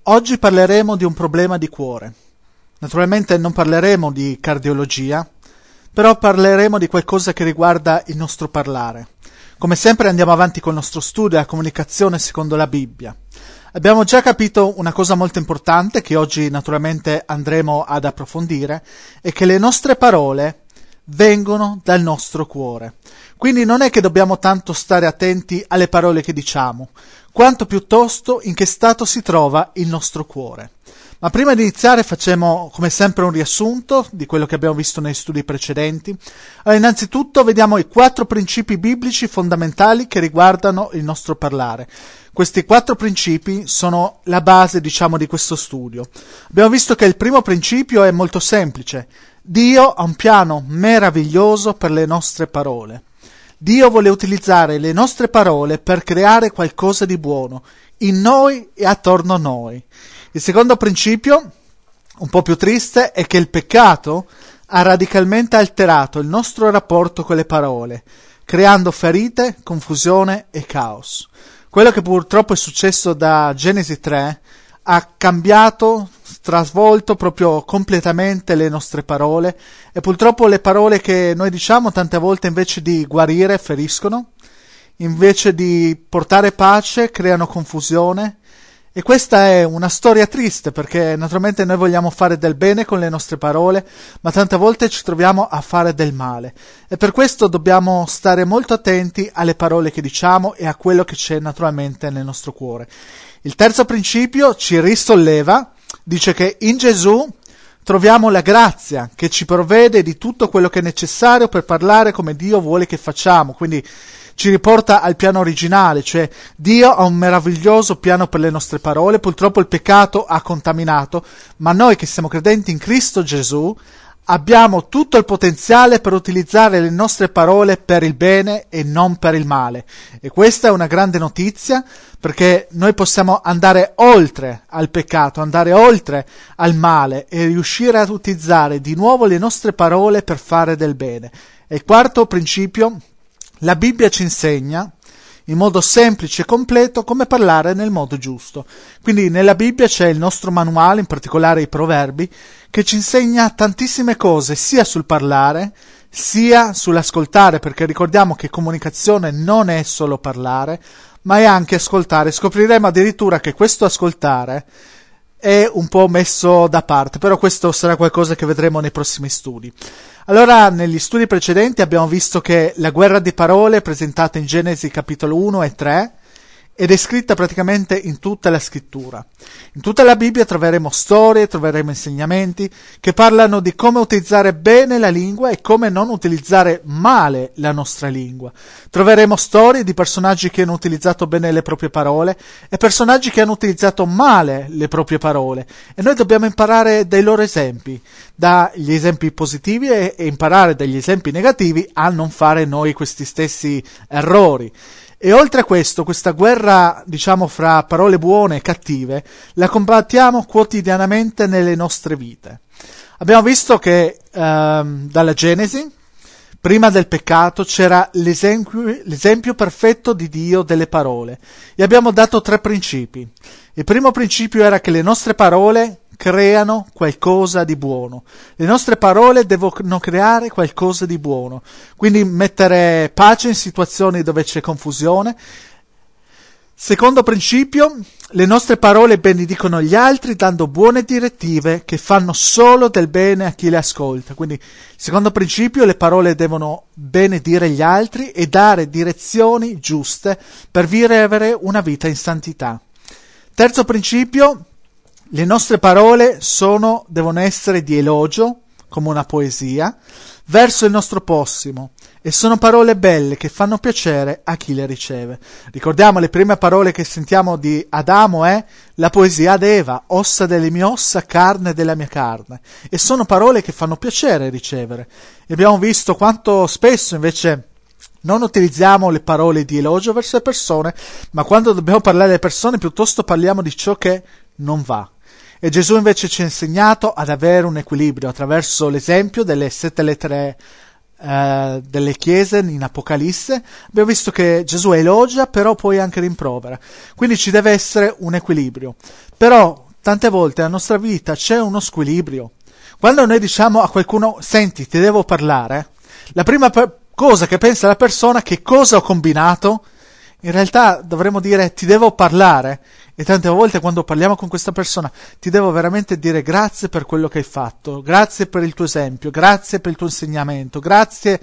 Oggi parleremo di un problema di cuore. Naturalmente non parleremo di cardiologia, però parleremo di qualcosa che riguarda il nostro parlare. Come sempre andiamo avanti col nostro studio e la comunicazione secondo la Bibbia. Abbiamo già capito una cosa molto importante che oggi naturalmente andremo ad approfondire, è che le nostre parole vengono dal nostro cuore. Quindi non è che dobbiamo tanto stare attenti alle parole che diciamo, quanto piuttosto in che stato si trova il nostro cuore. Ma prima di iniziare facciamo come sempre un riassunto di quello che abbiamo visto nei studi precedenti. Allora, innanzitutto vediamo i 4 principi biblici fondamentali che riguardano il nostro parlare. Questi 4 principi sono la base, di questo studio. Abbiamo visto che il primo principio è molto semplice. Dio ha un piano meraviglioso per le nostre parole. Dio vuole utilizzare le nostre parole per creare qualcosa di buono in noi e attorno a noi. Il secondo principio, un po' più triste, è che il peccato ha radicalmente alterato il nostro rapporto con le parole, creando ferite, confusione e caos. Quello che purtroppo è successo da Genesi 3 ha cambiato, trasvolto proprio completamente le nostre parole, e purtroppo le parole che noi diciamo tante volte invece di guarire feriscono, invece di portare pace creano confusione. E questa è una storia triste, perché naturalmente noi vogliamo fare del bene con le nostre parole, ma tante volte ci troviamo a fare del male. E per questo dobbiamo stare molto attenti alle parole che diciamo e a quello che c'è naturalmente nel nostro cuore. Il terzo principio ci risolleva, dice che in Gesù troviamo la grazia che ci provvede di tutto quello che è necessario per parlare come Dio vuole che facciamo, quindi ci riporta al piano originale, cioè Dio ha un meraviglioso piano per le nostre parole. Purtroppo il peccato ha contaminato, ma noi che siamo credenti in Cristo Gesù abbiamo tutto il potenziale per utilizzare le nostre parole per il bene e non per il male. E questa è una grande notizia, perché noi possiamo andare oltre al peccato, andare oltre al male e riuscire ad utilizzare di nuovo le nostre parole per fare del bene. E il quarto principio, la Bibbia ci insegna in modo semplice e completo come parlare nel modo giusto. Quindi nella Bibbia c'è il nostro manuale, in particolare i proverbi, che ci insegna tantissime cose sia sul parlare sia sull'ascoltare, perché ricordiamo che comunicazione non è solo parlare, ma è anche ascoltare. Scopriremo addirittura che questo ascoltare è un po' messo da parte, però questo sarà qualcosa che vedremo nei prossimi studi. Allora, negli studi precedenti abbiamo visto che la guerra di parole è presentata in Genesi capitolo 1 e 3 ed è scritta praticamente in tutta la scrittura. In tutta la Bibbia troveremo storie, troveremo insegnamenti che parlano di come utilizzare bene la lingua e come non utilizzare male la nostra lingua. Troveremo storie di personaggi che hanno utilizzato bene le proprie parole e personaggi che hanno utilizzato male le proprie parole, e noi dobbiamo imparare dai loro esempi, dagli esempi positivi e imparare dagli esempi negativi a non fare noi questi stessi errori. E oltre a questo, questa guerra, fra parole buone e cattive, la combattiamo quotidianamente nelle nostre vite. Abbiamo visto che dalla Genesi, prima del peccato, c'era l'esempio perfetto di Dio delle parole. E abbiamo dato 3 principi. Il primo principio era che le nostre parole creano qualcosa di buono. Le nostre parole devono creare qualcosa di buono, quindi mettere pace in situazioni dove c'è confusione. Secondo principio, le nostre parole benedicono gli altri dando buone direttive che fanno solo del bene a chi le ascolta. Quindi, secondo principio, le parole devono benedire gli altri e dare direzioni giuste per vivere una vita in santità. Terzo principio, le nostre parole devono essere di elogio, come una poesia, verso il nostro prossimo, e sono parole belle che fanno piacere a chi le riceve. Ricordiamo, le prime parole che sentiamo di Adamo è la poesia ad Eva, ossa delle mie ossa, carne della mia carne, e sono parole che fanno piacere ricevere. E abbiamo visto quanto spesso invece non utilizziamo le parole di elogio verso le persone, ma quando dobbiamo parlare alle persone piuttosto parliamo di ciò che non va. E Gesù invece ci ha insegnato ad avere un equilibrio attraverso l'esempio delle 7 lettere delle chiese in Apocalisse. Abbiamo visto che Gesù elogia, però poi anche rimprovera. Quindi ci deve essere un equilibrio. Però tante volte nella nostra vita c'è uno squilibrio. Quando noi diciamo a qualcuno, senti, ti devo parlare, la prima cosa che pensa la persona, che cosa ho combinato, in realtà dovremmo dire ti devo parlare, e tante volte quando parliamo con questa persona ti devo veramente dire grazie per quello che hai fatto, grazie per il tuo esempio, grazie per il tuo insegnamento, grazie.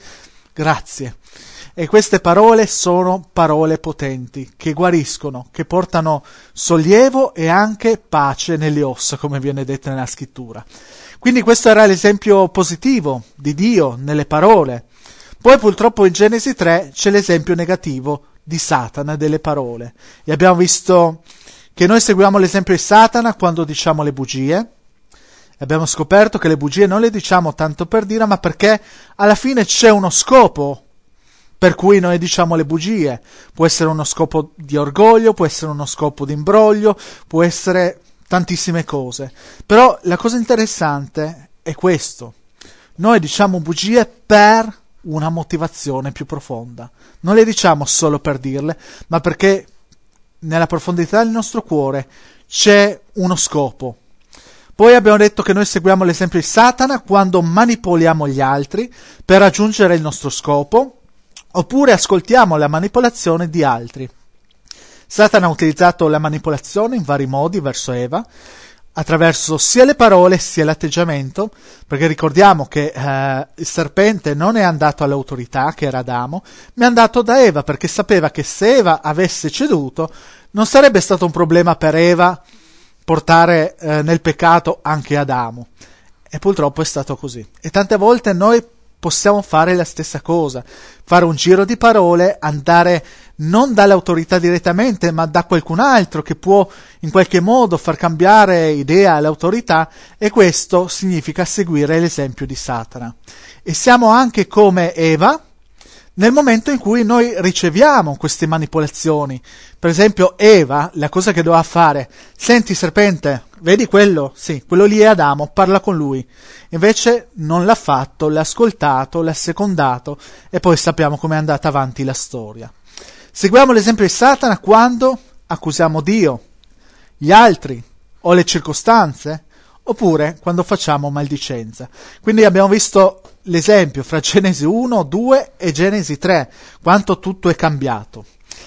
E queste parole sono parole potenti, che guariscono, che portano sollievo e anche pace nelle ossa, come viene detto nella scrittura. Quindi questo era l'esempio positivo di Dio nelle parole. Poi purtroppo in Genesi 3 c'è l'esempio negativo di Satana delle parole. E abbiamo visto che noi seguiamo l'esempio di Satana quando diciamo le bugie. Abbiamo scoperto che le bugie non le diciamo tanto per dire, ma perché alla fine c'è uno scopo per cui noi diciamo le bugie. Può essere uno scopo di orgoglio, può essere uno scopo di imbroglio, può essere tantissime cose. Però la cosa interessante è questo. Noi diciamo bugie per una motivazione più profonda. Non le diciamo solo per dirle, ma perché nella profondità del nostro cuore c'è uno scopo. Poi abbiamo detto che noi seguiamo l'esempio di Satana quando manipoliamo gli altri per raggiungere il nostro scopo, oppure ascoltiamo la manipolazione di altri. Satana ha utilizzato la manipolazione in vari modi verso Eva, attraverso sia le parole sia l'atteggiamento, perché ricordiamo che il serpente non è andato all'autorità, che era Adamo, ma è andato da Eva, perché sapeva che se Eva avesse ceduto non sarebbe stato un problema per Eva portare nel peccato anche Adamo. E purtroppo è stato così. E tante volte noi possiamo fare la stessa cosa, fare un giro di parole, andare non dall'autorità direttamente, ma da qualcun altro che può in qualche modo far cambiare idea all'autorità, e questo significa seguire l'esempio di Satana. E siamo anche come Eva nel momento in cui noi riceviamo queste manipolazioni. Per esempio Eva, la cosa che doveva fare, senti serpente, vedi quello? Sì, quello lì è Adamo, parla con lui. Invece non l'ha fatto, l'ha ascoltato, l'ha secondato, e poi sappiamo come è andata avanti la storia. Seguiamo l'esempio di Satana quando accusiamo Dio, gli altri o le circostanze, oppure quando facciamo maldicenza. Quindi abbiamo visto l'esempio fra Genesi 1, 2 e Genesi 3, quanto tutto è cambiato.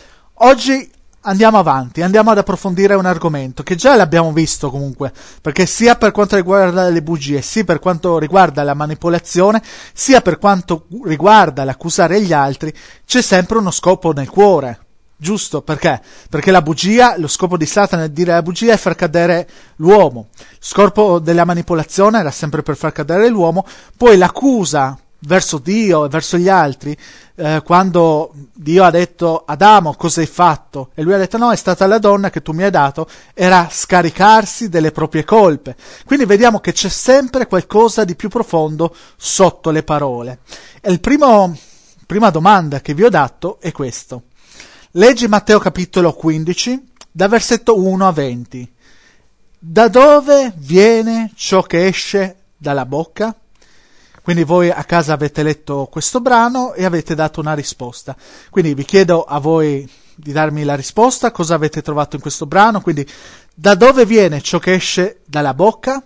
Oggi andiamo avanti, andiamo ad approfondire un argomento che già l'abbiamo visto comunque, perché sia per quanto riguarda le bugie, sia per quanto riguarda la manipolazione, sia per quanto riguarda l'accusare gli altri, c'è sempre uno scopo nel cuore. Giusto? Perché? Perché la bugia, lo scopo di Satana nel dire la bugia è far cadere l'uomo. Lo scopo della manipolazione era sempre per far cadere l'uomo. Poi l'accusa verso Dio e verso gli altri, quando Dio ha detto Adamo cosa hai fatto? E lui ha detto no, è stata la donna che tu mi hai dato, era scaricarsi delle proprie colpe. Quindi vediamo che c'è sempre qualcosa di più profondo sotto le parole. E prima domanda che vi ho dato è questo. Leggi Matteo capitolo 15, da versetto 1 a 20. Da dove viene ciò che esce dalla bocca? Quindi voi a casa avete letto questo brano e avete dato una risposta. Quindi vi chiedo a voi di darmi la risposta, cosa avete trovato in questo brano. Quindi da dove viene ciò che esce dalla bocca?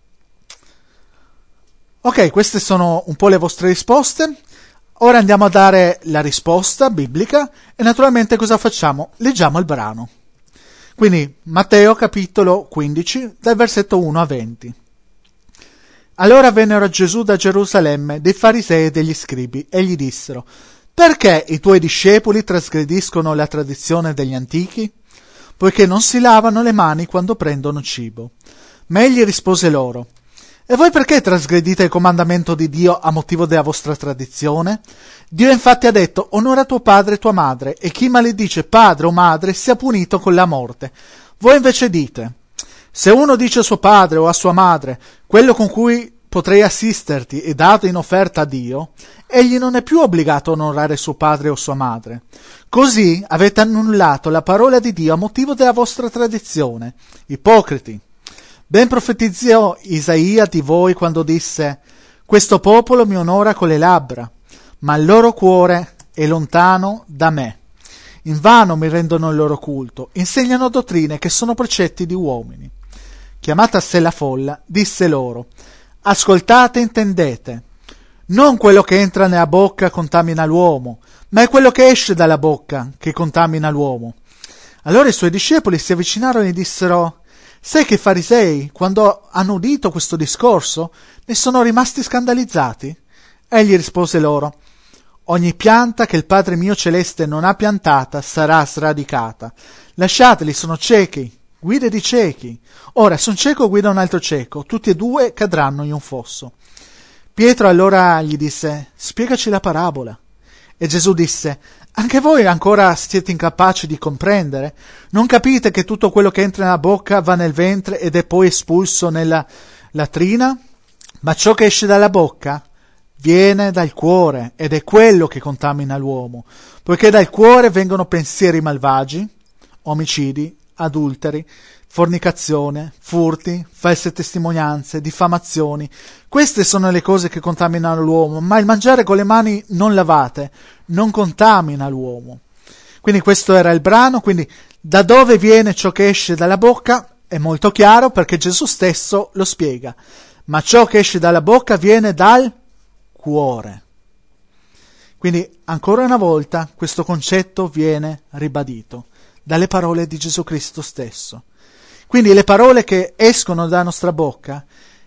Ok, queste sono un po' le vostre risposte. Ora andiamo a dare la risposta biblica e naturalmente cosa facciamo? Leggiamo il brano. Quindi Matteo capitolo 15 dal versetto 1 a 20. Allora vennero a Gesù da Gerusalemme dei farisei e degli scribi e gli dissero: perché i tuoi discepoli trasgrediscono la tradizione degli antichi? Poiché non si lavano le mani quando prendono cibo. Ma egli rispose loro: e voi perché trasgredite il comandamento di Dio a motivo della vostra tradizione? Dio infatti ha detto: onora tuo padre e tua madre, e chi maledice padre o madre sia punito con la morte. Voi invece dite: se uno dice a suo padre o a sua madre: quello con cui potrei assisterti è dato in offerta a Dio, egli non è più obbligato a onorare suo padre o sua madre. Così avete annullato la parola di Dio a motivo della vostra tradizione. Ipocriti! Ben profetizzò Isaia di voi quando disse: questo popolo mi onora con le labbra, ma il loro cuore è lontano da me. Invano mi rendono il loro culto, insegnano dottrine che sono precetti di uomini. chiamata a sé la folla, disse loro: ascoltate e intendete. Non quello che entra nella bocca contamina l'uomo, ma è quello che esce dalla bocca che contamina l'uomo. Allora i suoi discepoli si avvicinarono e dissero: sai che i farisei, quando hanno udito questo discorso, ne sono rimasti scandalizzati? Egli rispose loro: ogni pianta che il Padre mio celeste non ha piantata sarà sradicata. Lasciateli, sono ciechi, guide di ciechi. Ora, se un cieco guida un altro cieco, tutti e due cadranno in un fosso. Pietro allora gli disse: spiegaci la parabola. E Gesù disse: anche voi ancora siete incapaci di comprendere? Non capite che tutto quello che entra nella bocca va nel ventre ed è poi espulso nella latrina? Ma ciò che esce dalla bocca viene dal cuore ed è quello che contamina l'uomo, poiché dal cuore vengono pensieri malvagi, omicidi, adulteri, fornicazione, furti, false testimonianze, diffamazioni. Queste sono le cose che contaminano l'uomo, ma il mangiare con le mani non lavate non contamina l'uomo. Quindi questo era il brano, quindi da dove viene ciò che esce dalla bocca è molto chiaro perché Gesù stesso lo spiega, ma ciò che esce dalla bocca viene dal cuore. Quindi ancora una volta questo concetto viene ribadito dalle parole di Gesù Cristo stesso. Quindi le parole che escono dalla nostra bocca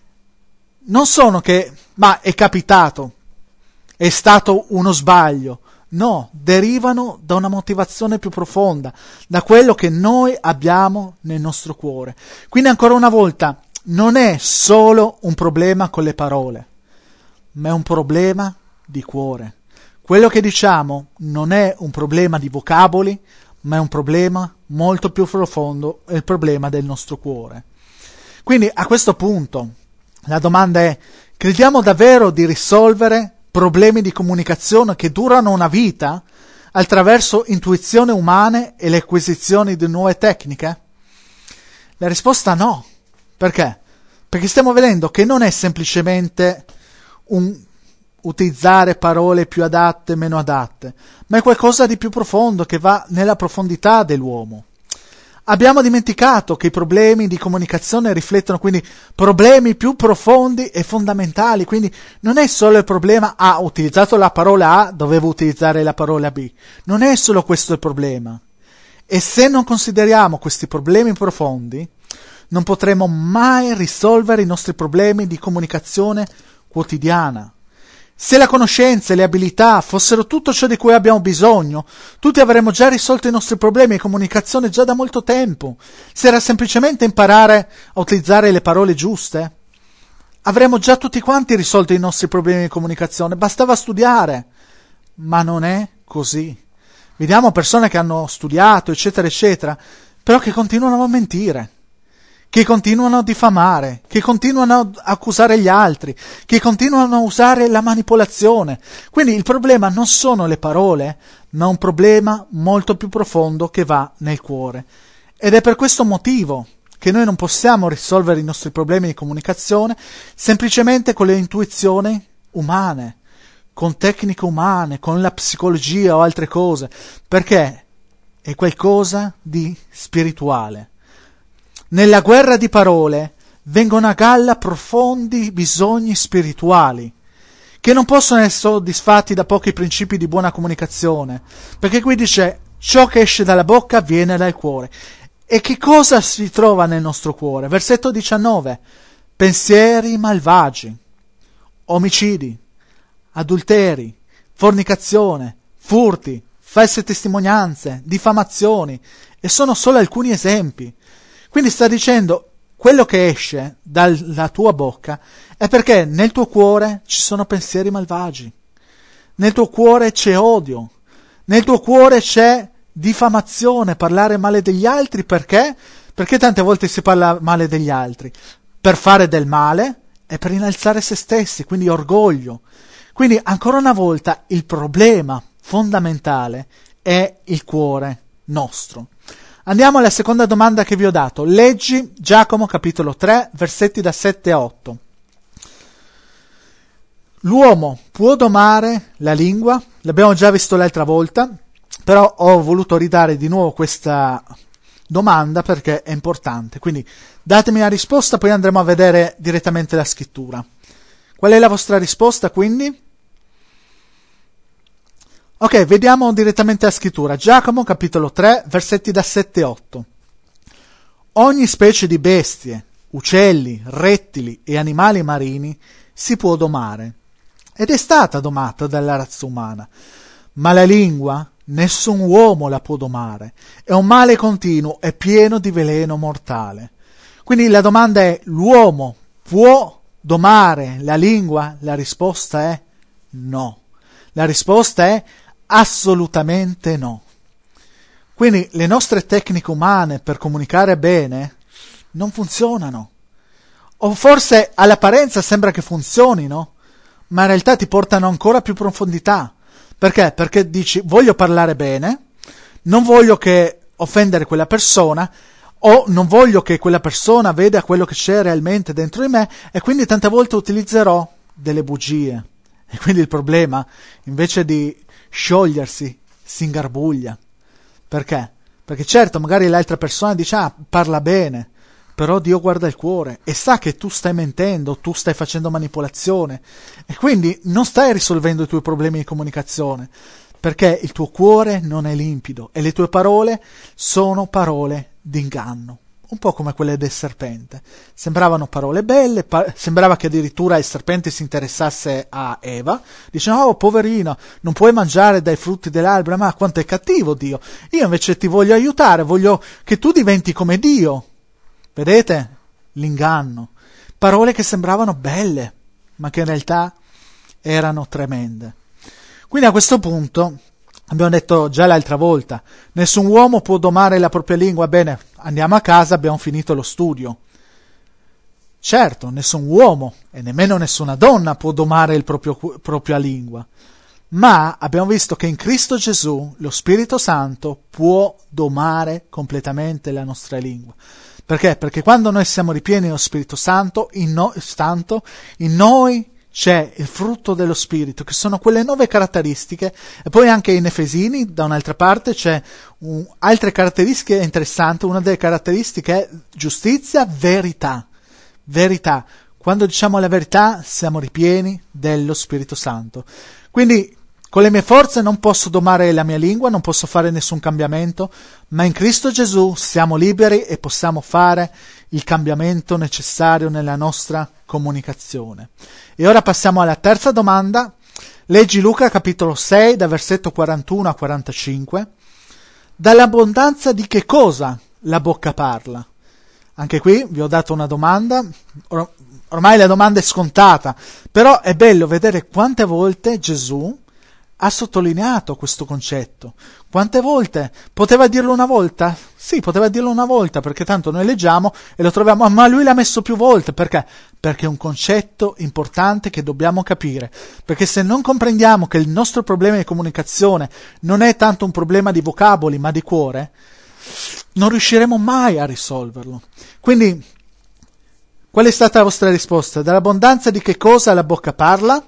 non sono che, ma è capitato, è stato uno sbaglio. No, derivano da una motivazione più profonda, da quello che noi abbiamo nel nostro cuore. Quindi ancora una volta non è solo un problema con le parole, ma è un problema di cuore. Quello che diciamo non è un problema di vocaboli, ma è un problema molto più profondo, è il problema del nostro cuore. Quindi a questo punto la domanda è: crediamo davvero di risolvere problemi di comunicazione che durano una vita attraverso intuizioni umane e le acquisizioni di nuove tecniche? La risposta no. Perché? Perché stiamo vedendo che non è semplicemente un utilizzare parole più adatte, meno adatte, ma è qualcosa di più profondo che va nella profondità dell'uomo. Abbiamo dimenticato che i problemi di comunicazione riflettono quindi problemi più profondi e fondamentali, quindi non è solo il problema ho utilizzato la parola A, dovevo utilizzare la parola B, non è solo questo il problema. E se non consideriamo questi problemi profondi, non potremo mai risolvere i nostri problemi di comunicazione quotidiana. Se la conoscenza e le abilità fossero tutto ciò di cui abbiamo bisogno, tutti avremmo già risolto i nostri problemi di comunicazione già da molto tempo. Se era semplicemente imparare a utilizzare le parole giuste, avremmo già tutti quanti risolto i nostri problemi di comunicazione, bastava studiare. Ma non è così. Vediamo persone che hanno studiato, eccetera, eccetera, però che continuano a mentire, che continuano a diffamare, che continuano a accusare gli altri, che continuano a usare la manipolazione. Quindi il problema non sono le parole, ma un problema molto più profondo che va nel cuore. Ed è per questo motivo che noi non possiamo risolvere i nostri problemi di comunicazione semplicemente con le intuizioni umane, con tecniche umane, con la psicologia o altre cose, perché è qualcosa di spirituale. Nella guerra di parole vengono a galla profondi bisogni spirituali che non possono essere soddisfatti da pochi principi di buona comunicazione, perché qui dice ciò che esce dalla bocca viene dal cuore. E che cosa si trova nel nostro cuore? Versetto 19: pensieri malvagi, omicidi, adulteri, fornicazione, furti, false testimonianze, diffamazioni, e sono solo alcuni esempi. Quindi sta dicendo, quello che esce dalla tua bocca è perché nel tuo cuore ci sono pensieri malvagi, nel tuo cuore c'è odio, nel tuo cuore c'è diffamazione, parlare male degli altri. Perché? Perché tante volte si parla male degli altri? Per fare del male e per innalzare se stessi, quindi orgoglio. Quindi ancora una volta il problema fondamentale è il cuore nostro. Andiamo alla seconda domanda che vi ho dato. Leggi Giacomo capitolo 3, versetti da 7 a 8. L'uomo può domare la lingua? L'abbiamo già visto l'altra volta, però ho voluto ridare di nuovo questa domanda perché è importante. Quindi datemi la risposta, poi andremo a vedere direttamente la scrittura. Qual è la vostra risposta, quindi? Ok, vediamo direttamente la scrittura. Giacomo, capitolo 3, versetti da 7 e 8. Ogni specie di bestie, uccelli, rettili e animali marini si può domare, ed è stata domata dalla razza umana, ma la lingua nessun uomo la può domare, è un male continuo e pieno di veleno mortale. Quindi la domanda è: l'uomo può domare la lingua? La risposta è no. La risposta è assolutamente no. Quindi le nostre tecniche umane per comunicare bene non funzionano. O forse all'apparenza sembra che funzionino, ma in realtà ti portano ancora più profondità. Perché? Perché dici: voglio parlare bene, non voglio che offendere quella persona, o non voglio che quella persona veda quello che c'è realmente dentro di me, e quindi tante volte utilizzerò delle bugie. E quindi il problema, invece di sciogliersi, si ingarbuglia. Perché? Perché certo, magari l'altra persona dice: parla bene, però Dio guarda il cuore e sa che tu stai mentendo, tu stai facendo manipolazione, e quindi non stai risolvendo i tuoi problemi di comunicazione, perché il tuo cuore non è limpido e le tue parole sono parole d'inganno. Un po' come quelle del serpente. Sembravano parole belle, sembrava che addirittura il serpente si interessasse a Eva. Dice: oh, poverina, non puoi mangiare dai frutti dell'albero, ma quanto è cattivo Dio. Io invece ti voglio aiutare, voglio che tu diventi come Dio. Vedete? L'inganno. Parole che sembravano belle, ma che in realtà erano tremende. Quindi a questo punto, abbiamo detto già l'altra volta, nessun uomo può domare la propria lingua. Bene, andiamo a casa, abbiamo finito lo studio. Certo, nessun uomo e nemmeno nessuna donna può domare la propria lingua, ma abbiamo visto che in Cristo Gesù lo Spirito Santo può domare completamente la nostra lingua. Perché? Perché quando noi siamo ripieni dello Spirito Santo, in noi c'è il frutto dello Spirito, che sono quelle 9 caratteristiche, e poi anche in Efesini, da un'altra parte, c'è altre caratteristiche interessanti. Una delle caratteristiche è giustizia, verità. Verità. Quando diciamo la verità, siamo ripieni dello Spirito Santo. Quindi, con le mie forze non posso domare la mia lingua, non posso fare nessun cambiamento, ma in Cristo Gesù siamo liberi e possiamo fare il cambiamento necessario nella nostra comunicazione. E ora passiamo alla terza domanda. Leggi Luca capitolo 6 da versetto 41 a 45. Dall'abbondanza di che cosa la bocca parla? Anche qui vi ho dato una domanda. Ormai la domanda è scontata, però è bello vedere quante volte Gesù ha sottolineato questo concetto. Quante volte? Poteva dirlo una volta? Sì, poteva dirlo una volta, perché tanto noi leggiamo e lo troviamo, ma lui l'ha messo più volte. Perché? Perché è un concetto importante che dobbiamo capire. Perché se non comprendiamo che il nostro problema di comunicazione non è tanto un problema di vocaboli, ma di cuore, non riusciremo mai a risolverlo. Quindi, qual è stata la vostra risposta? Dall'abbondanza di che cosa la bocca parla?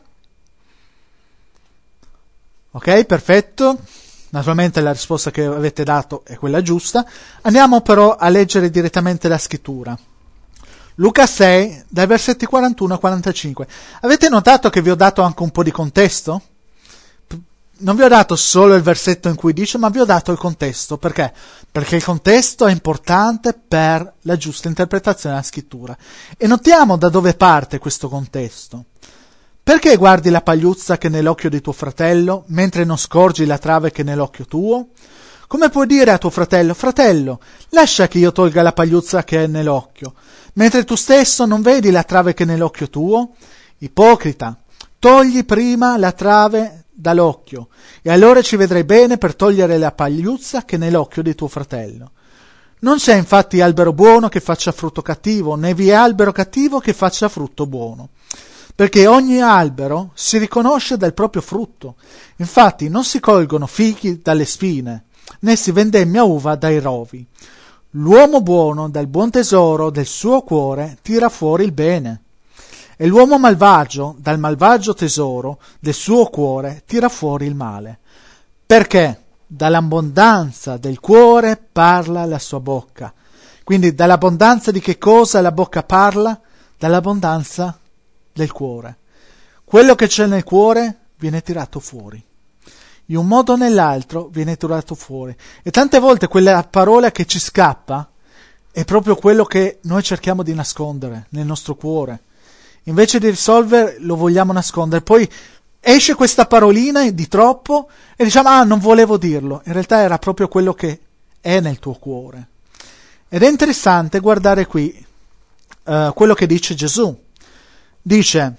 Ok, perfetto. Naturalmente la risposta che avete dato è quella giusta. Andiamo però a leggere direttamente la scrittura. Luca 6, dai versetti 41 a 45. Avete notato che vi ho dato anche un po' di contesto? Non vi ho dato solo il versetto in cui dice, ma vi ho dato il contesto. Perché? Perché il contesto è importante per la giusta interpretazione della scrittura. E notiamo da dove parte questo contesto. Perché guardi la pagliuzza che è nell'occhio di tuo fratello, mentre non scorgi la trave che è nell'occhio tuo? Come puoi dire a tuo fratello: fratello, lascia che io tolga la pagliuzza che è nell'occhio, mentre tu stesso non vedi la trave che è nell'occhio tuo? Ipocrita, togli prima la trave dall'occhio, e allora ci vedrai bene per togliere la pagliuzza che è nell'occhio di tuo fratello. Non c'è infatti albero buono che faccia frutto cattivo, né vi è albero cattivo che faccia frutto buono. Perché ogni albero si riconosce dal proprio frutto. Infatti non si colgono fichi dalle spine, né si vendemmia uva dai rovi. L'uomo buono dal buon tesoro del suo cuore tira fuori il bene, e l'uomo malvagio dal malvagio tesoro del suo cuore tira fuori il male. Perché? dall'abbondanza del cuore parla la sua bocca. Quindi dall'abbondanza di che cosa la bocca parla? Dall'abbondanza del cuore. Quello che c'è nel cuore viene tirato fuori. In un modo o nell'altro viene tirato fuori. E tante volte quella parola che ci scappa è proprio quello che noi cerchiamo di nascondere nel nostro cuore. Invece di risolvere lo vogliamo nascondere. Poi esce questa parolina di troppo e diciamo non volevo dirlo. In realtà era proprio quello che è nel tuo cuore. Ed è interessante guardare qui quello che dice Gesù. Dice: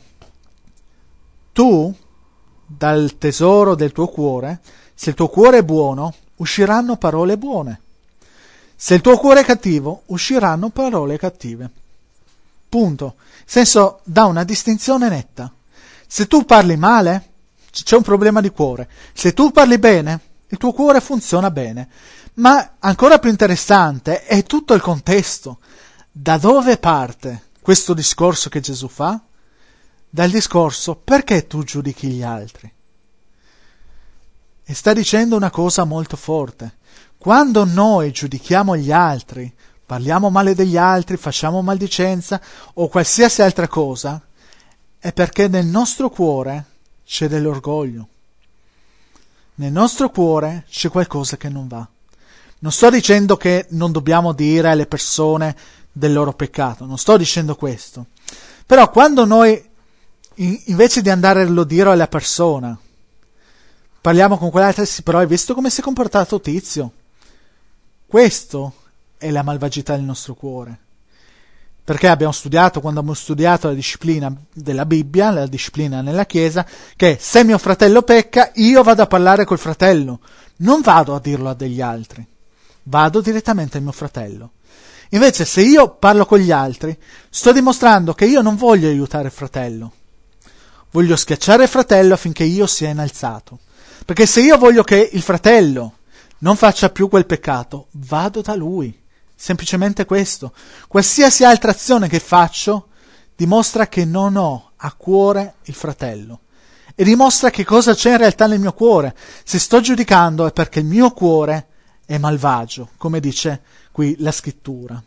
tu dal tesoro del tuo cuore, se il tuo cuore è buono, usciranno parole buone. Se il tuo cuore è cattivo, usciranno parole cattive. Punto. Nel senso, dà una distinzione netta. Se tu parli male, c'è un problema di cuore. Se tu parli bene, il tuo cuore funziona bene. Ma ancora più interessante è tutto il contesto. Da dove parte questo discorso che Gesù fa? Dal discorso: perché tu giudichi gli altri? E sta dicendo una cosa molto forte. Quando noi giudichiamo gli altri, parliamo male degli altri, facciamo maldicenza o qualsiasi altra cosa, è perché nel nostro cuore c'è dell'orgoglio. Nel nostro cuore c'è qualcosa che non va. Non sto dicendo che non dobbiamo dire alle persone del loro peccato, non sto dicendo questo. Però quando noi, invece di andare a lo dire alla persona, parliamo con quell'altra: sì, però hai visto come si è comportato Tizio? Questo è la malvagità del nostro cuore. Perché quando abbiamo studiato la disciplina della Bibbia, la disciplina nella Chiesa, che se mio fratello pecca, io vado a parlare col fratello, non vado a dirlo a degli altri, vado direttamente al mio fratello. Invece se io parlo con gli altri, sto dimostrando che io non voglio aiutare il fratello, voglio schiacciare il fratello affinché io sia innalzato. Perché se io voglio che il fratello non faccia più quel peccato, vado da lui. Semplicemente questo. Qualsiasi altra azione che faccio dimostra che non ho a cuore il fratello. E dimostra che cosa c'è in realtà nel mio cuore. Se sto giudicando è perché il mio cuore è malvagio, come dice qui la scrittura.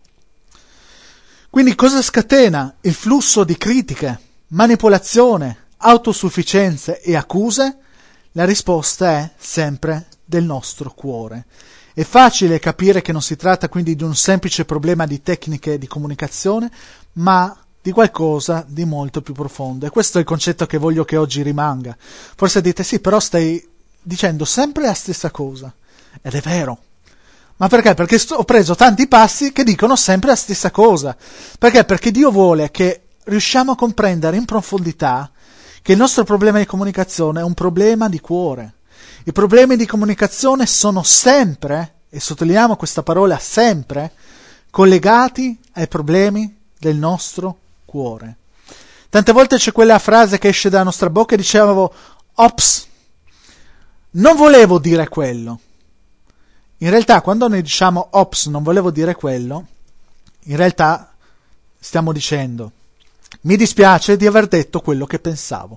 Quindi cosa scatena il flusso di critiche, manipolazione, autosufficienze e accuse? La risposta è sempre del nostro cuore. È facile capire che non si tratta quindi di un semplice problema di tecniche di comunicazione, ma di qualcosa di molto più profondo. E questo è il concetto che voglio che oggi rimanga. Forse dite: sì, però stai dicendo sempre la stessa cosa. Ed è vero. Ma perché? Perché ho preso tanti passi che dicono sempre la stessa cosa. Perché? Perché Dio vuole che riusciamo a comprendere in profondità che il nostro problema di comunicazione è un problema di cuore. I problemi di comunicazione sono sempre, e sottolineiamo questa parola sempre, collegati ai problemi del nostro cuore. Tante volte c'è quella frase che esce dalla nostra bocca e dicevo: ops, non volevo dire quello. In realtà quando noi diciamo ops, non volevo dire quello, in realtà stiamo dicendo: mi dispiace di aver detto quello che pensavo.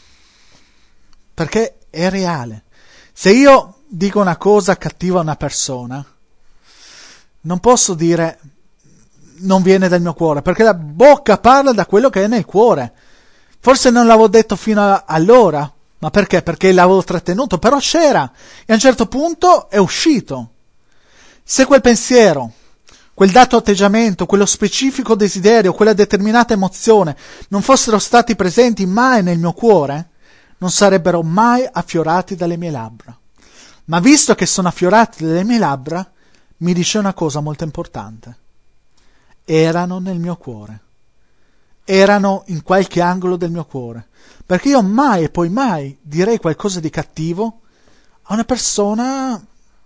Perché è reale. Se io dico una cosa cattiva a una persona, non posso dire non viene dal mio cuore, perché la bocca parla da quello che è nel cuore. Forse non l'avevo detto fino a allora, ma perché? Perché l'avevo trattenuto, però c'era, e a un certo punto è uscito. Se quel pensiero, quel dato atteggiamento, quello specifico desiderio, quella determinata emozione non fossero stati presenti mai nel mio cuore, non sarebbero mai affiorati dalle mie labbra. Ma visto che sono affiorati dalle mie labbra, mi dice una cosa molto importante. Erano nel mio cuore. Erano in qualche angolo del mio cuore. Perché io mai e poi mai direi qualcosa di cattivo a una persona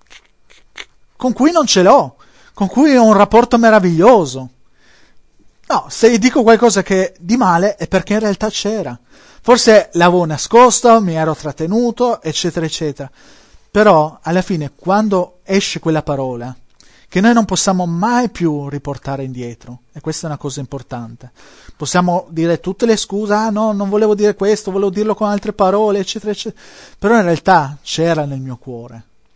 con cui non ce l'ho, con cui ho un rapporto meraviglioso. No, se dico qualcosa che di male è perché in realtà c'era. Forse l'avevo nascosto, mi ero trattenuto, eccetera, eccetera. Però, alla fine, quando esce quella parola, che noi non possiamo mai più riportare indietro, e questa è una cosa importante, possiamo dire tutte le scuse: no, non volevo dire questo, volevo dirlo con altre parole, eccetera, eccetera. Però in realtà c'era nel mio cuore.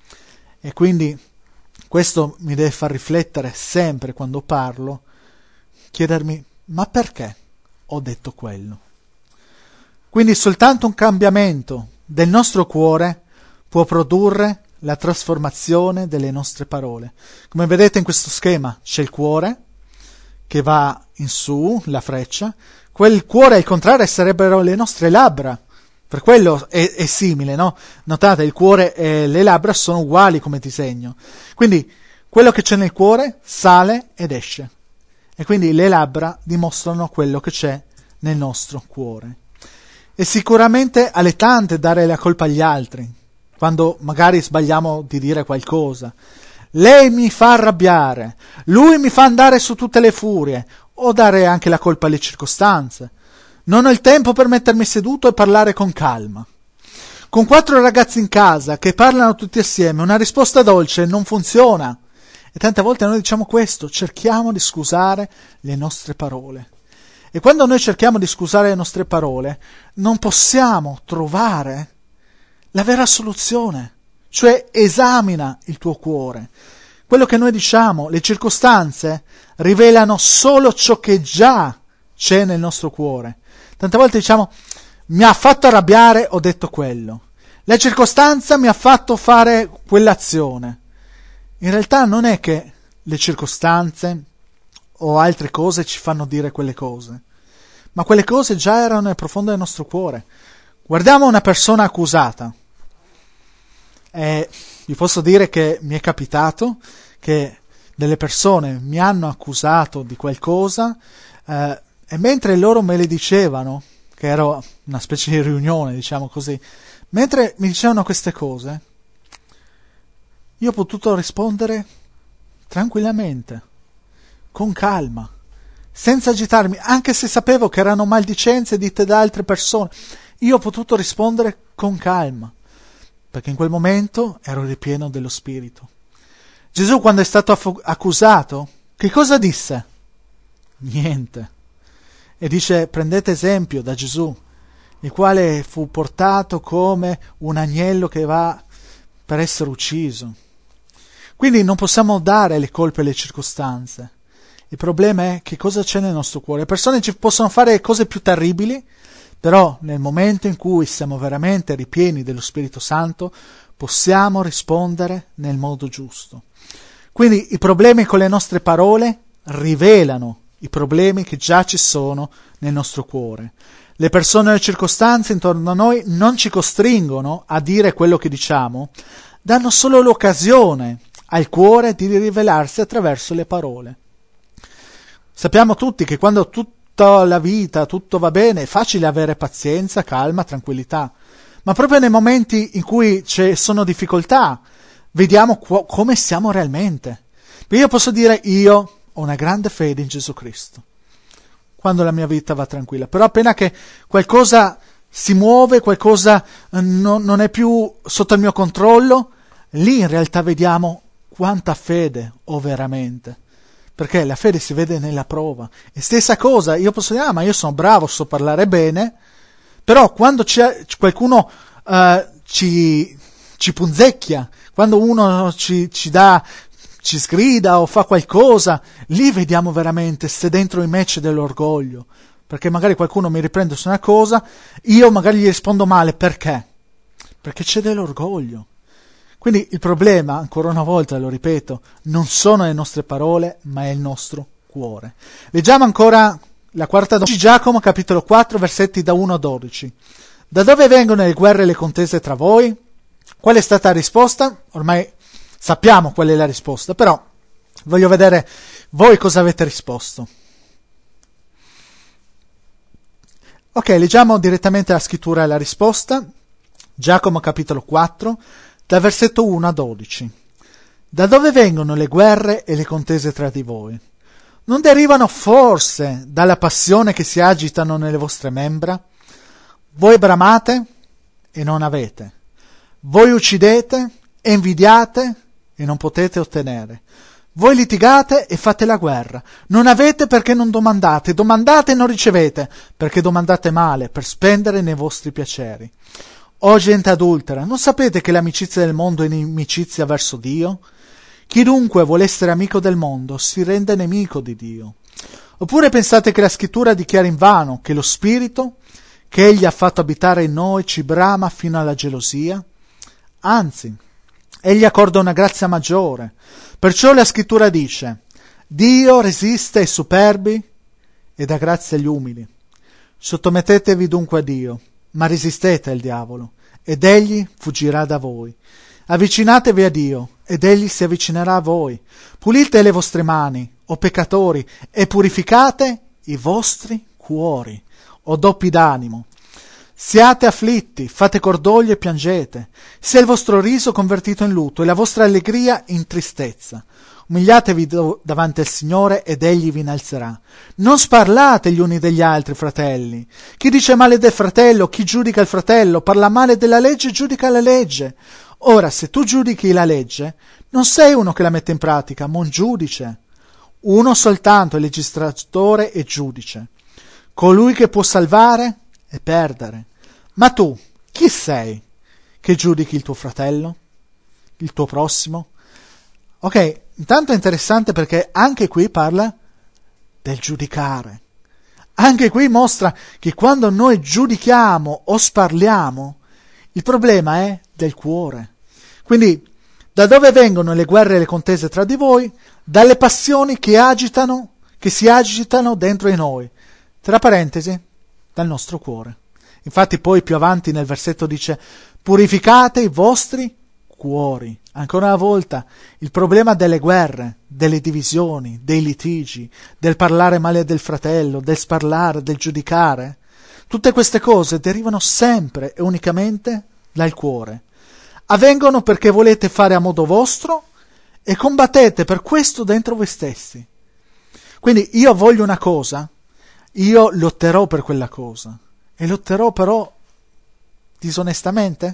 E quindi questo mi deve far riflettere sempre quando parlo, chiedermi: ma perché ho detto quello? Quindi soltanto un cambiamento del nostro cuore può produrre la trasformazione delle nostre parole. Come vedete in questo schema c'è il cuore che va in su, la freccia. Quel cuore al contrario sarebbero le nostre labbra. Per quello è simile, no? Notate, il cuore e le labbra sono uguali come disegno. Quindi quello che c'è nel cuore sale ed esce. E quindi le labbra dimostrano quello che c'è nel nostro cuore. E sicuramente allettante dare la colpa agli altri, quando magari sbagliamo di dire qualcosa. Lei mi fa arrabbiare, lui mi fa andare su tutte le furie, o dare anche la colpa alle circostanze. Non ho il tempo per mettermi seduto e parlare con calma. Con 4 ragazzi in casa che parlano tutti assieme, una risposta dolce non funziona. E tante volte noi diciamo questo, cerchiamo di scusare le nostre parole. E quando noi cerchiamo di scusare le nostre parole, non possiamo trovare la vera soluzione. Cioè, esamina il tuo cuore. Quello che noi diciamo, le circostanze, rivelano solo ciò che già c'è nel nostro cuore. Tante volte diciamo: mi ha fatto arrabbiare, ho detto quello. La circostanza mi ha fatto fare quell'azione. In realtà non è che le circostanze o altre cose ci fanno dire quelle cose, ma quelle cose già erano nel profondo del nostro cuore. Guardiamo una persona accusata. Vi posso dire che mi è capitato che delle persone mi hanno accusato di qualcosa, e mentre loro me le dicevano, che era una specie di riunione, diciamo così, mentre mi dicevano queste cose, io ho potuto rispondere tranquillamente, con calma, senza agitarmi, anche se sapevo che erano maldicenze dette da altre persone. Io ho potuto rispondere con calma, perché in quel momento ero ripieno dello Spirito. Gesù, quando è stato accusato, che cosa disse? Niente. E dice: prendete esempio da Gesù, il quale fu portato come un agnello che va per essere ucciso. Quindi non possiamo dare le colpe alle circostanze. Il problema è che cosa c'è nel nostro cuore. Le persone ci possono fare cose più terribili, però nel momento in cui siamo veramente ripieni dello Spirito Santo, possiamo rispondere nel modo giusto. Quindi i problemi con le nostre parole rivelano i problemi che già ci sono nel nostro cuore. Le persone e le circostanze intorno a noi non ci costringono a dire quello che diciamo, danno solo l'occasione al cuore di rivelarsi attraverso le parole. Sappiamo tutti che quando tutta la vita, tutto va bene, è facile avere pazienza, calma, tranquillità, ma proprio nei momenti in cui ci sono difficoltà, vediamo come siamo realmente. Io posso dire: io ho una grande fede in Gesù Cristo, quando la mia vita va tranquilla, però appena che qualcosa si muove, qualcosa non è più sotto il mio controllo, lì in realtà vediamo quanta fede ho veramente, perché la fede si vede nella prova. E stessa cosa, io posso dire: ma io sono bravo, so parlare bene, però quando qualcuno ci punzecchia, quando uno ci sgrida o fa qualcosa, lì vediamo veramente se dentro di me c'è dell'orgoglio, perché magari qualcuno mi riprende su una cosa, io magari gli rispondo male. Perché? Perché c'è dell'orgoglio. Quindi il problema, ancora una volta lo ripeto, non sono le nostre parole, ma è il nostro cuore. Leggiamo ancora la quarta domanda. Giacomo capitolo 4 versetti da 1 a 12. Da dove vengono le guerre e le contese tra voi? Qual è stata la risposta? Ormai sappiamo qual è la risposta, però voglio vedere voi cosa avete risposto. Ok, leggiamo direttamente la scrittura e la risposta. Giacomo capitolo 4, dal versetto 1 a 12. Da dove vengono le guerre e le contese tra di voi? Non derivano forse dalla passione che si agitano nelle vostre membra? Voi bramate e non avete. Voi uccidete e invidiate e non potete ottenere. Voi litigate e fate la guerra. Non avete perché non domandate. Domandate e non ricevete, perché domandate male, per spendere nei vostri piaceri. O gente adultera, non sapete che l'amicizia del mondo è inimicizia verso Dio? Chi dunque vuole essere amico del mondo si rende nemico di Dio. Oppure pensate che la scrittura dichiara invano che lo spirito che egli ha fatto abitare in noi ci brama fino alla gelosia? Anzi, egli accorda una grazia maggiore. Perciò la scrittura dice: Dio resiste ai superbi e dà grazia agli umili. Sottomettetevi dunque a Dio, ma resistete al diavolo, ed egli fuggirà da voi. Avvicinatevi a Dio, ed egli si avvicinerà a voi. Pulite le vostre mani, o peccatori, e purificate i vostri cuori, o doppi d'animo. Siate afflitti, fate cordoglio e piangete. Sia il vostro riso convertito in lutto e la vostra allegria in tristezza. Umiliatevi davanti al Signore ed egli vi innalzerà. Non sparlate gli uni degli altri, fratelli. Chi dice male del fratello, chi giudica il fratello, parla male della legge, giudica la legge. Ora, se tu giudichi la legge, non sei uno che la mette in pratica, ma un giudice. Uno soltanto è legistratore e giudice. Colui che può salvare e perdere. Ma tu, chi sei che giudichi il tuo fratello? Il tuo prossimo? Ok, intanto è interessante perché anche qui parla del giudicare. Anche qui mostra che quando noi giudichiamo o sparliamo, il problema è del cuore. Quindi, da dove vengono le guerre e le contese tra di voi? Dalle passioni che si agitano dentro di noi. Tra parentesi, dal nostro cuore. Infatti poi più avanti nel versetto dice: purificate i vostri cuori. Ancora una volta, il problema delle guerre, delle divisioni, dei litigi, del parlare male del fratello, del sparlare, del giudicare, tutte queste cose derivano sempre e unicamente dal cuore. Avvengono perché volete fare a modo vostro e combattete per questo dentro voi stessi. Quindi io voglio una cosa, io lotterò per quella cosa, e lotterò però disonestamente?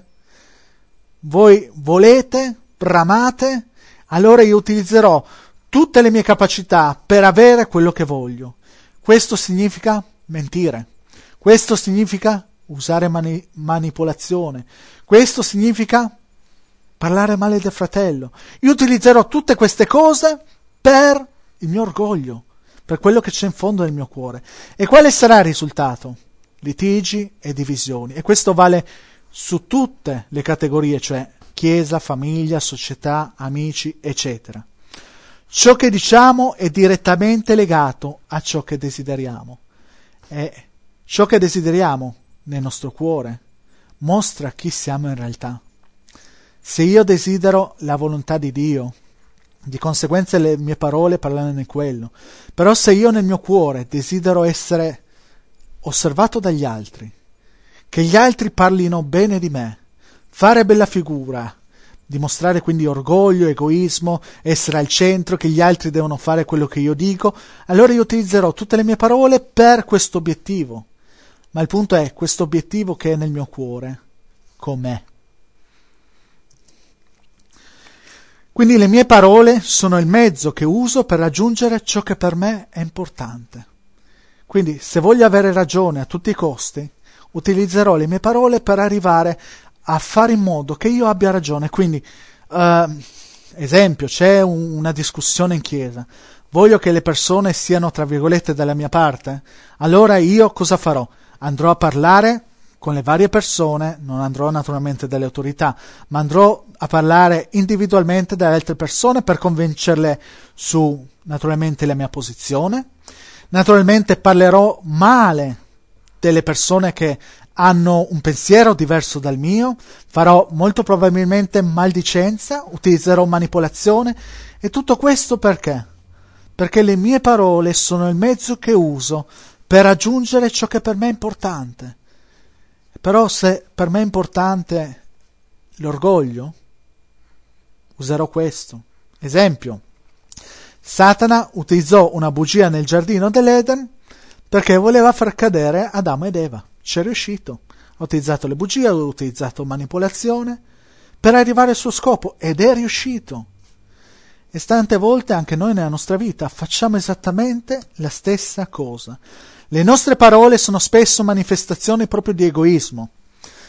Voi volete, bramate, allora io utilizzerò tutte le mie capacità per avere quello che voglio. Questo significa mentire, questo significa usare manipolazione, questo significa parlare male del fratello. Io utilizzerò tutte queste cose per il mio orgoglio, per quello che c'è in fondo nel mio cuore. E quale sarà il risultato? Litigi e divisioni. E questo vale su tutte le categorie, cioè chiesa, famiglia, società, amici, eccetera. Ciò che diciamo è direttamente legato a ciò che desideriamo. E ciò che desideriamo nel nostro cuore mostra chi siamo in realtà. Se io desidero la volontà di Dio, di conseguenza le mie parole parlano di quello. Però se io nel mio cuore desidero essere osservato dagli altri, che gli altri parlino bene di me, fare bella figura, dimostrare quindi orgoglio, egoismo, essere al centro, che gli altri devono fare quello che io dico, allora io utilizzerò tutte le mie parole per questo obiettivo. Ma il punto è questo obiettivo che è nel mio cuore, com'è? Quindi le mie parole sono il mezzo che uso per raggiungere ciò che per me è importante. Quindi se voglio avere ragione a tutti i costi, utilizzerò le mie parole per arrivare a fare in modo che io abbia ragione. Quindi, esempio, c'è una discussione in chiesa, voglio che le persone siano, tra virgolette, dalla mia parte, allora io cosa farò? Andrò a parlare con le varie persone, non andrò naturalmente dalle autorità, ma andrò a parlare individualmente dalle altre persone per convincerle su, naturalmente, la mia posizione. Naturalmente parlerò male delle persone che hanno un pensiero diverso dal mio, farò molto probabilmente maldicenza, utilizzerò manipolazione, e tutto questo perché? Perché le mie parole sono il mezzo che uso per raggiungere ciò che per me è importante. Però se per me è importante l'orgoglio, userò questo. Esempio, Satana utilizzò una bugia nel giardino dell'Eden perché voleva far cadere Adamo ed Eva. Ci è riuscito. Ha utilizzato le bugie, ha utilizzato manipolazione per arrivare al suo scopo ed è riuscito. E tante volte anche noi nella nostra vita facciamo esattamente la stessa cosa. Le nostre parole sono spesso manifestazioni proprio di egoismo.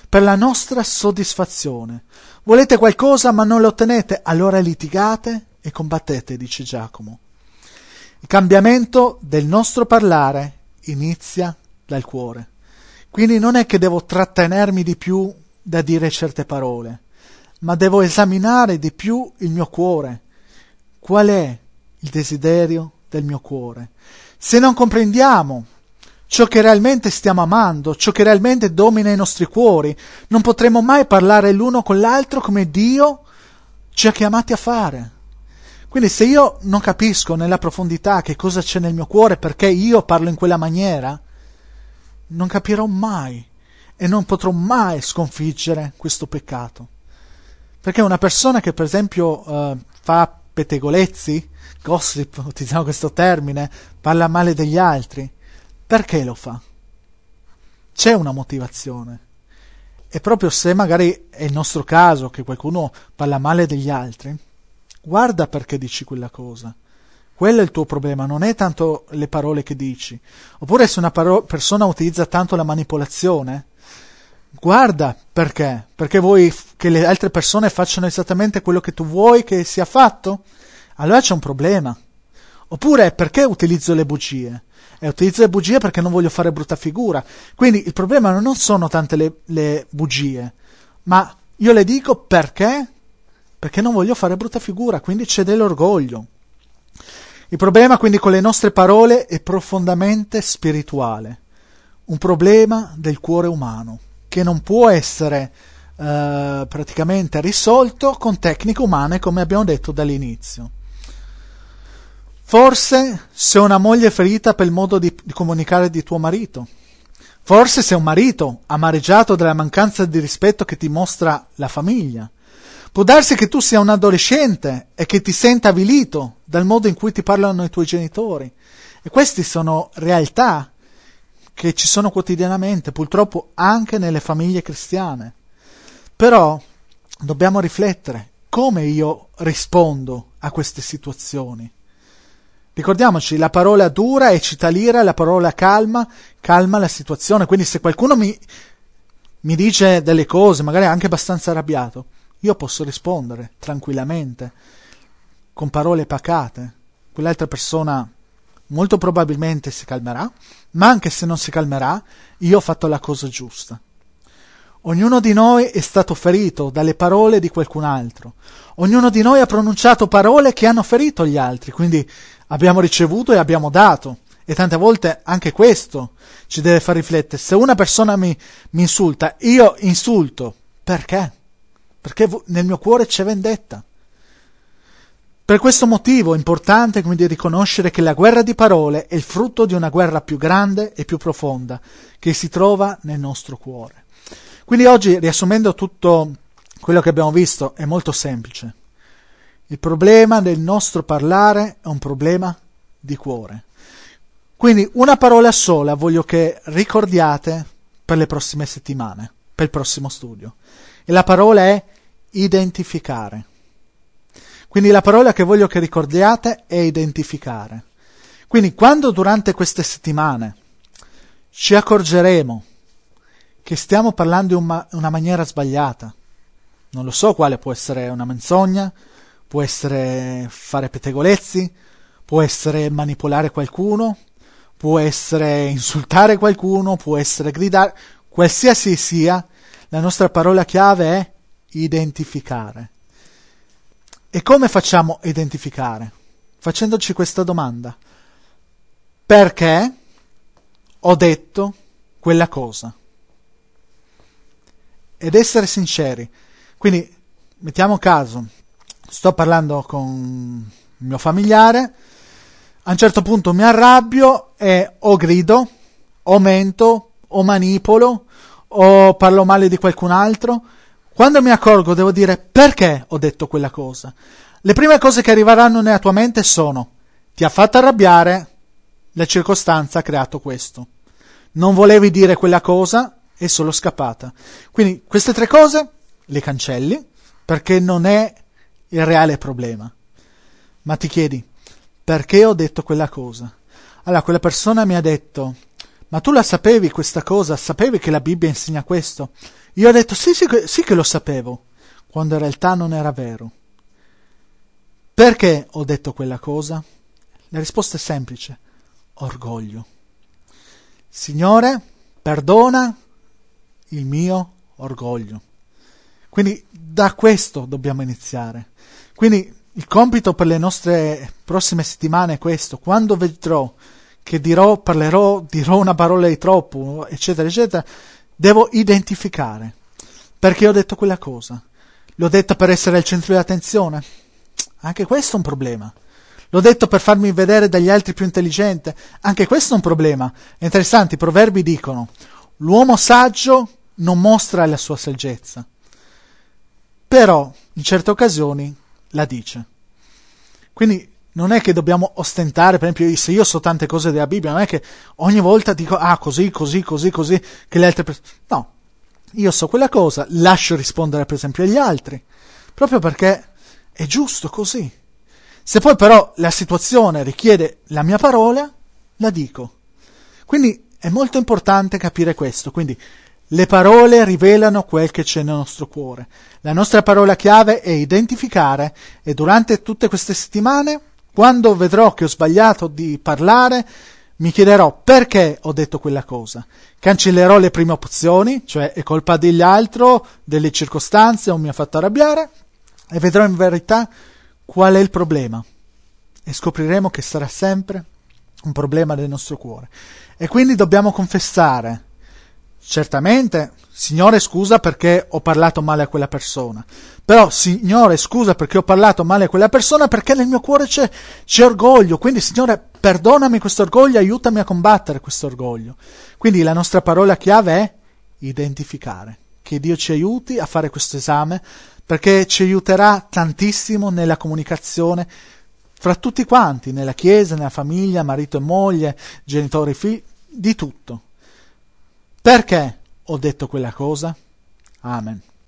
per la nostra soddisfazione. Volete qualcosa ma non lo ottenete, allora litigate e combattete, dice Giacomo. Il cambiamento del nostro parlare inizia dal cuore. Quindi non è che devo trattenermi di più da dire certe parole, ma devo esaminare di più il mio cuore. Qual è il desiderio del mio cuore? Se non comprendiamo ciò che realmente stiamo amando, ciò che realmente domina i nostri cuori, non potremo mai parlare l'uno con l'altro come Dio ci ha chiamati a fare. Quindi se io non capisco nella profondità che cosa c'è nel mio cuore, perché io parlo in quella maniera, non capirò mai e non potrò mai sconfiggere questo peccato. Perché una persona che per esempio fa pettegolezzi, gossip, utilizziamo questo termine, parla male degli altri, perché lo fa? C'è una motivazione. E proprio se magari è il nostro caso che qualcuno parla male degli altri, guarda perché dici quella cosa. Quello è il tuo problema, non è tanto le parole che dici. Oppure se una persona utilizza tanto la manipolazione, guarda perché. Perché vuoi che le altre persone facciano esattamente quello che tu vuoi che sia fatto? Allora c'è un problema. Oppure perché utilizzo le bugie? E utilizzo le bugie perché non voglio fare brutta figura. Quindi il problema non sono tante le bugie, ma io le dico perché non voglio fare brutta figura, quindi c'è dell'orgoglio. Il problema quindi con le nostre parole è profondamente spirituale, un problema del cuore umano che non può essere praticamente risolto con tecniche umane, come abbiamo detto dall'inizio. Forse sei una moglie ferita per il modo di comunicare di tuo marito. Forse sei un marito amareggiato dalla mancanza di rispetto che ti mostra la famiglia. Può darsi che tu sia un adolescente e che ti senta avvilito dal modo in cui ti parlano i tuoi genitori. E queste sono realtà che ci sono quotidianamente, purtroppo anche nelle famiglie cristiane. Però dobbiamo riflettere come io rispondo a queste situazioni. Ricordiamoci, la parola dura eccita l'ira, la parola calma la situazione. Quindi se qualcuno mi dice delle cose, magari anche abbastanza arrabbiato, io posso rispondere tranquillamente, con parole pacate. Quell'altra persona molto probabilmente si calmerà, ma anche se non si calmerà, io ho fatto la cosa giusta. Ognuno di noi è stato ferito dalle parole di qualcun altro. Ognuno di noi ha pronunciato parole che hanno ferito gli altri, quindi abbiamo ricevuto e abbiamo dato. E tante volte anche questo ci deve far riflettere. Se una persona mi insulta, io insulto. Perché? Perché nel mio cuore c'è vendetta. Per questo motivo è importante quindi riconoscere che la guerra di parole è il frutto di una guerra più grande e più profonda che si trova nel nostro cuore. Quindi oggi, riassumendo tutto quello che abbiamo visto, è molto semplice. Il problema del nostro parlare è un problema di cuore. Quindi una parola sola voglio che ricordiate per le prossime settimane, per il prossimo studio. E la parola è identificare. Quindi la parola che voglio che ricordiate è identificare. Quindi quando durante queste settimane ci accorgeremo che stiamo parlando in una maniera sbagliata, non lo so quale, può essere una menzogna, può essere fare pettegolezzi, può essere manipolare qualcuno, può essere insultare qualcuno, può essere gridare, qualsiasi sia, la nostra parola chiave è identificare. E come facciamo a identificare? Facendoci questa domanda: perché ho detto quella cosa? Ed essere sinceri. Quindi mettiamo caso, sto parlando con il mio familiare, a un certo punto mi arrabbio e o grido, o mento, o manipolo, o parlo male di qualcun altro. Quando mi accorgo devo dire perché ho detto quella cosa. Le prime cose che arriveranno nella tua mente sono: ti ha fatto arrabbiare, la circostanza ha creato questo. Non volevi dire quella cosa, è solo scappata. Quindi queste tre cose le cancelli perché non è il reale problema. Ma ti chiedi: perché ho detto quella cosa? Allora quella persona mi ha detto: ma tu la sapevi questa cosa? Sapevi che la Bibbia insegna questo? Io ho detto sì che lo sapevo, quando in realtà non era vero. Perché ho detto quella cosa? La risposta è semplice: orgoglio. Signore, perdona il mio orgoglio. Quindi da questo dobbiamo iniziare. Quindi il compito per le nostre prossime settimane è questo: quando vedrò che dirò una parola di troppo, eccetera, eccetera, devo identificare perché ho detto quella cosa. L'ho detta per essere al centro dell'attenzione? Anche questo è un problema. L'ho detto per farmi vedere dagli altri più intelligente? Anche questo è un problema. È interessante, i proverbi dicono: l'uomo saggio non mostra la sua saggezza, però in certe occasioni la dice. Quindi non è che dobbiamo ostentare, per esempio, se io so tante cose della Bibbia, non è che ogni volta dico così, che le altre persone... No, io so quella cosa, lascio rispondere per esempio agli altri, proprio perché è giusto così. Se poi però la situazione richiede la mia parola, la dico. Quindi è molto importante capire questo. Quindi le parole rivelano quel che c'è nel nostro cuore. La nostra parola chiave è identificare, e durante tutte queste settimane, quando vedrò che ho sbagliato di parlare, mi chiederò perché ho detto quella cosa. Cancellerò le prime opzioni, cioè è colpa degli altri, delle circostanze, o mi ha fatto arrabbiare, e vedrò in verità qual è il problema. E scopriremo che sarà sempre un problema del nostro cuore. E quindi dobbiamo confessare. Certamente, Signore, scusa perché ho parlato male a quella persona. Però, Signore, scusa perché ho parlato male a quella persona, perché nel mio cuore c'è orgoglio. Quindi, Signore, perdonami questo orgoglio, aiutami a combattere questo orgoglio. Quindi la nostra parola chiave è identificare. Che Dio ci aiuti a fare questo esame, perché ci aiuterà tantissimo nella comunicazione fra tutti quanti, nella chiesa, nella famiglia, marito e moglie, genitori e figli, di tutto. Perché ho detto quella cosa? Amen.